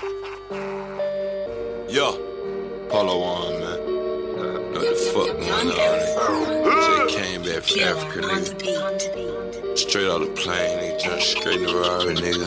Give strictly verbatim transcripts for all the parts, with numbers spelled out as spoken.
Yo, Polo on, man. Know what the fuck going on? Just came back from Africa, nigga. Straight out the plane, nigga. Just straight in the Rari, nigga.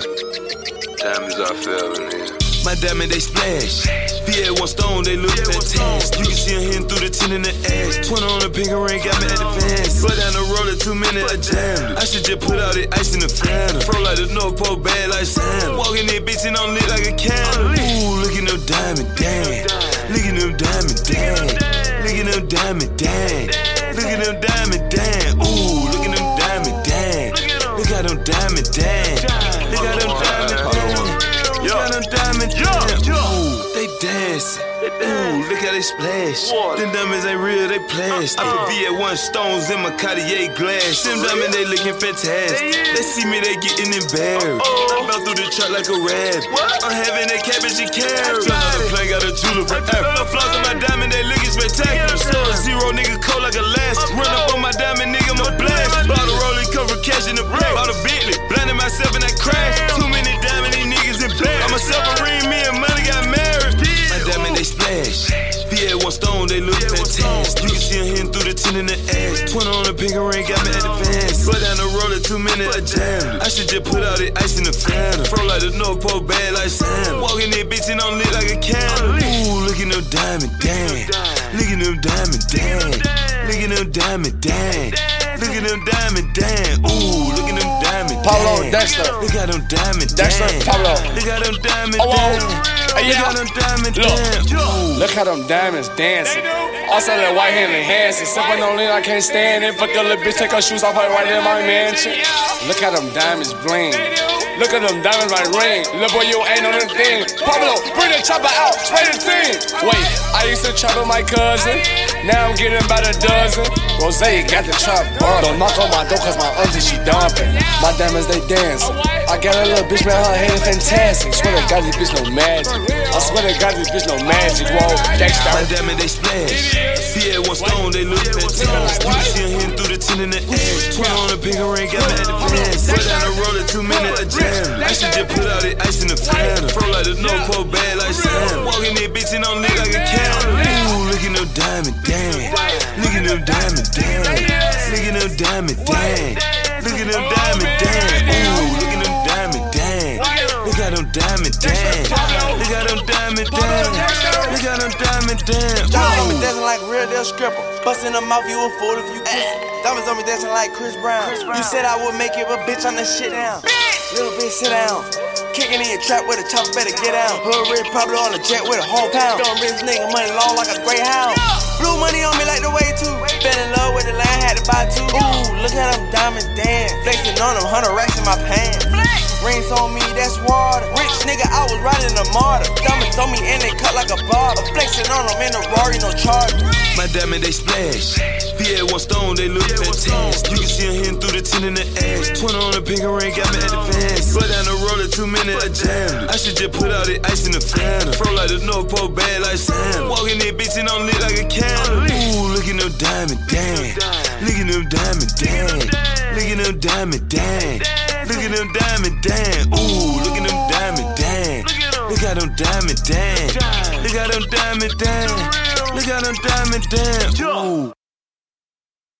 Time is off forever, nigga. My diamond, they splash. V A one stone, they look fantastic. You can see them hitting through the tin in the ass. twenty on the pink ring, got me at the fence. Put down the roller, two minutes, I jammed it. I should just put out the ice in the fan. Fro like the North Pole, bad like sand. Walking in, bitch, and I'm lit like a candle. Ooh, look at them diamond, damn. Look at them diamond, damn. Look at them diamond, damn. Look at them diamond, damn. Ooh, look at them diamond, damn. Look at them diamond, damn. Look at them diamond, damn. Look at them diamond, damn. Ooh, they dancing. Ooh, look how they splash. Them diamonds ain't real, they plastic. I put V A one stones in my Cartier glass. Them diamonds, they looking fantastic. They see me, they getting embarrassed. I bounce through the truck like a rat. I'm having that cabbage and carrots. Another plane got a tulip from Africa. Flaws on my diamond, they looking spectacular. Sub zero, nigga, cold like a last. Run up on my diamond, nigga, my blast. Bottle rolling, cover cash in the bank. Bought a Bentley, blinded myself in that crash. Too many diamond, these niggas in black. I'm a submarine, me and money got married. My diamond, they splash. V A one stone, they look fantastic. You can see them hitting through the tin in the ass. twenty on the pink ring, got me at the fence. Put down the roller, two minutes, I jammed it. I should just put out the ice in the fan. Fro like the North Pole, bad like sand. Walking in, bitch, and I'm lit like a candle. Ooh, look at them diamond, damn. Look at them diamond, damn. Look at them diamond, damn. Look at them diamond, damn. Ooh, look at them diamond, damn. Pablo, Dexter. Look at them diamond, Dexter, damn. Pablo. Look at them diamond, Oh, damn. oh. Hey, Look yeah. at them diamond, Look. damn. Look how them diamonds dancing. Also that white hand enhancing. Sipping on lean, I can't stand it. Fuck your little bitch, take her shoes off her right in my mansion. Look how them diamonds bling. Look at them diamonds like ring. Little boy, you ain't on the thing. Pablo, bring the chopper out, spray the team. Wait, I used to chop with my cousin. Now I'm getting about a dozen. Rose got the chop. Don't knock on my door cause my auntie, she dumping. My diamonds, they dance. I got a little bitch, man, her head is fantastic. Swear to God, this bitch no magic. I swear to God, this bitch no magic. Whoa, Dexter. My diamond, they splash. V A one stone, they look fantastic. You can see them hitting through the tin in the ass. twenty on the pink ring, got me at the fence. Put down the roller, two minutes, I jammed. I should just put out the ice in the fan. Fro like the North Pole, bad like sand. Walking in, bitch, and I'm lit like a candle. Ooh, look at them diamond, damn. Look at them diamond, damn. Look at them diamond, damn. Look at them diamond, damn. Ooh, look at them diamond, damn. Look at them diamond, damn. Look at them diamond, damn. Look at them diamond, damn. Diamonds on me dancing like real deal scripper. Busting them off, you a fool if you kiss. Diamonds on me dancing like Chris Brown. You said I would make it, but bitch, I'm that shit down. Little bitch, sit down. Kicking in your trap with a chopper, better get out. Hood rich, probably on a jet with a whole pound. Don't rich nigga money long like a greyhound. Blue money on me like the way too. Fell in love with the land, had to buy two. Ooh, look at them diamonds dance. Flexing on them, hundred racks in my pants. Rings on me, that's water. Rich nigga, I was riding a martyr. Diamonds on me and they cut like a bottle. Flexing on them in a Rari, no charger. My diamond, they splash. V A one stone, they look fantastic. You can see them hitting through the tin in the ass. twenty on the pink ring, got me at the fence. Put down the roller, two minutes, I jammed it. I should just put out the ice in the fan. Fro like the North Pole, bad like sand. Walking in, bitch, and I'm lit like a candle. Ooh, look at them diamond, damn. Look at them diamond, damn. Look at them diamond, damn. Look at them diamond, damn. Ooh, look at them diamond, damn. Look at them diamond, damn. Look at them diamond, damn. Look at them diamond, damn. Ooh.